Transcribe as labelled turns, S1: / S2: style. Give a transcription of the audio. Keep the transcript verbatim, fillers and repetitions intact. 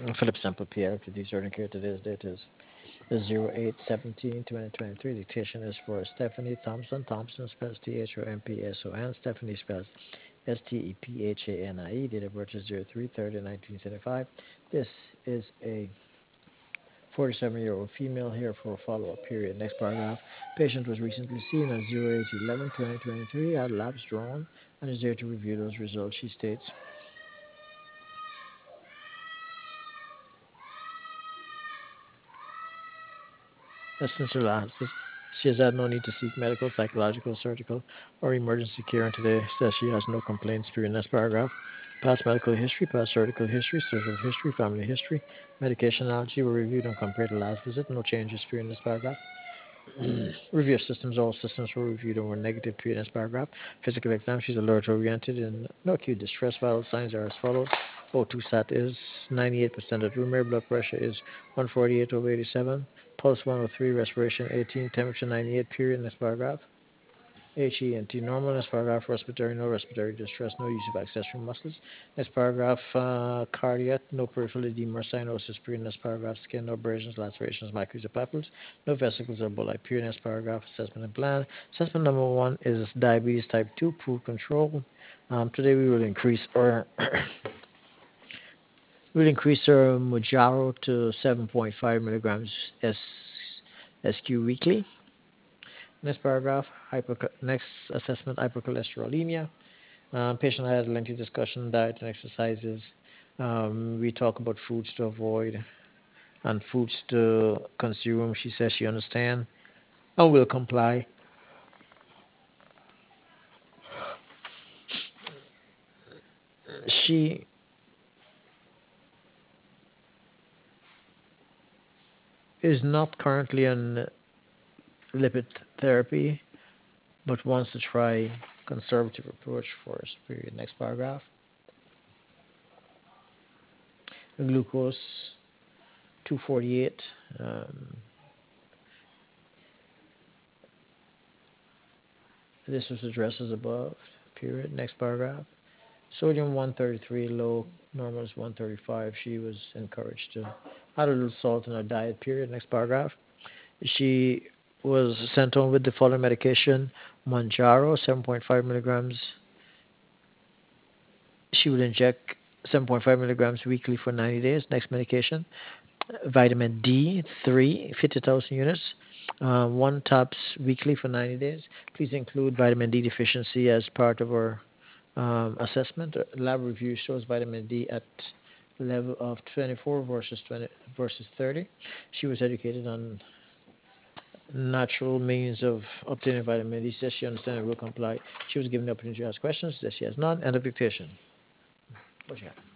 S1: Philip Sample P L P D Certain Care. Today's date is zero eight seventeen twenty twenty-three. Dictation is for Stephanie Thompson. Thompson spells T H O M P S O N. Stephanie spells S T E P H A N I E. Date of birth is zero three thirty nineteen seventy-five. This is a forty-seven-year-old female here for a follow-up period. Next paragraph. Patient was recently seen on zero eight eleven twenty twenty-three. Had labs drawn and is there to review those results. She states, since her last, she has had no need to seek medical, psychological, surgical, or emergency care, and today says she has no complaints. Period. Next paragraph. Past medical history, past surgical history, social history, family history, medication allergy were reviewed and compared to last visit. No changes. Period. Next paragraph. Review of systems. All systems were reviewed and were negative. Period. Next paragraph. Physical exam. She's alert oriented and no acute distress. Vital signs are as follows. O two sat is ninety-eight percent at room air. Blood pressure is one forty-eight over eighty-seven. Pulse one oh three. Respiration eighteen. Temperature ninety-eight. Period. Next paragraph. H E N T normal. Next paragraph. Respiratory, no respiratory distress, no use of accessory muscles. Next paragraph. Uh, cardiac, no peripheral edema or cyanosis. Period. Next paragraph. Skin, no abrasions, lacerations, micros, or papules, no vesicles or bulli. Period. Next paragraph. Assessment and plan. Assessment number one is diabetes type two, food control. Um, today we will increase our we'll increase our Mojaro to seven point five milligrams S, SQ weekly. Next paragraph, hyper, next assessment, hypercholesterolemia. Um, patient had a lengthy discussion, diet and exercises. Um, we talk about foods to avoid and foods to consume. She says she understands and will comply. She is not currently on lipid therapy, but wants to try conservative approach first. Period. Next paragraph. Glucose two forty-eight. Um, this was addressed as above. Period. Next paragraph. Sodium one thirty-three, low, normal is one thirty-five. She was encouraged to add a little salt in her diet. Period. Next paragraph. She was sent home with the following medication: Manjaro, seven point five milligrams. She will inject seven point five milligrams weekly for ninety days. Next medication: vitamin D three, fifty thousand units, uh, one tabs weekly for ninety days. Please include vitamin D deficiency as part of our um, assessment. Uh, Lab review shows vitamin D at level of twenty-four versus twenty versus thirty. She was educated on natural means of obtaining vitamin D. Says she understands and will comply. She was given the opportunity to ask questions. Says she has none. End of dictation. What you got?